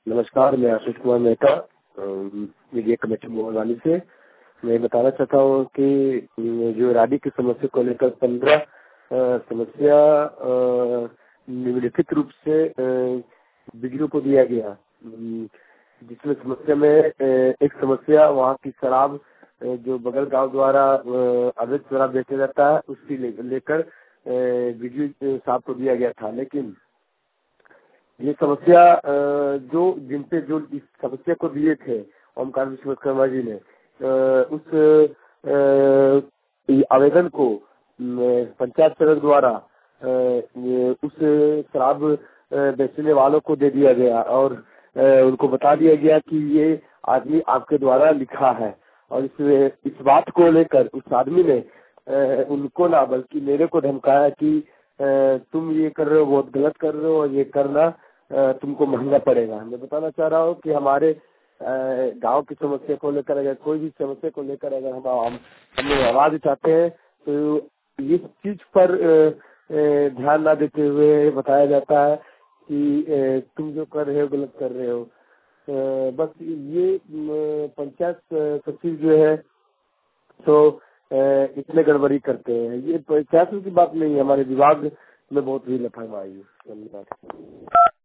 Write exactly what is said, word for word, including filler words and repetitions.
नमस्कार, मैं Ashish Kumar Mehta media committee Mohanwali से। मैं बताना चाहता हूँ कि जो राडी की समस्या को लेकर पंद्रह समस्या निम्नलिखित रूप से वीडियो को दिया गया, जिसमें समस्या में एक समस्या वहाँ की शराब जो बगल गांव द्वारा अवैध शराब बेचा जाता है उसकी लेकर वीडियो साहब को दिया गया था। लेकिन ये समस्या जो जिनसे जो इस समस्या को दिए थे ओमकार विश्वकर्मा जी ने, उस आवेदन को पंचायत सदस्य द्वारा उस शराब बेचने वालों को दे दिया गया और उनको बता दिया गया कि ये आदमी आपके द्वारा लिखा है। और इस इस बात को लेकर उस आदमी ने उनको ना बल्कि मेरे को धमकाया कि तुम ये कर रहे हो, बहुत गलत कर रहे हो और ये करना तुमको महंगा पड़ेगा। मैं बताना चाह रहा हूँ कि हमारे गांव की समस्या को लेकर अगर कोई भी समस्या को लेकर अगर हम हम हम आवाज उठाते हैं तो इस चीज पर ध्यान ना देते हुए बताया जाता है कि तुम जो कर रहे हो गलत कर रहे हो। बस ये पंचायत सचिव जो है तो इतने गड़बड़ी करते हैं। ये पंचायत की बात नहीं है, हमारे विभाग में बहुत ही लापरवाही है। धन्यवाद।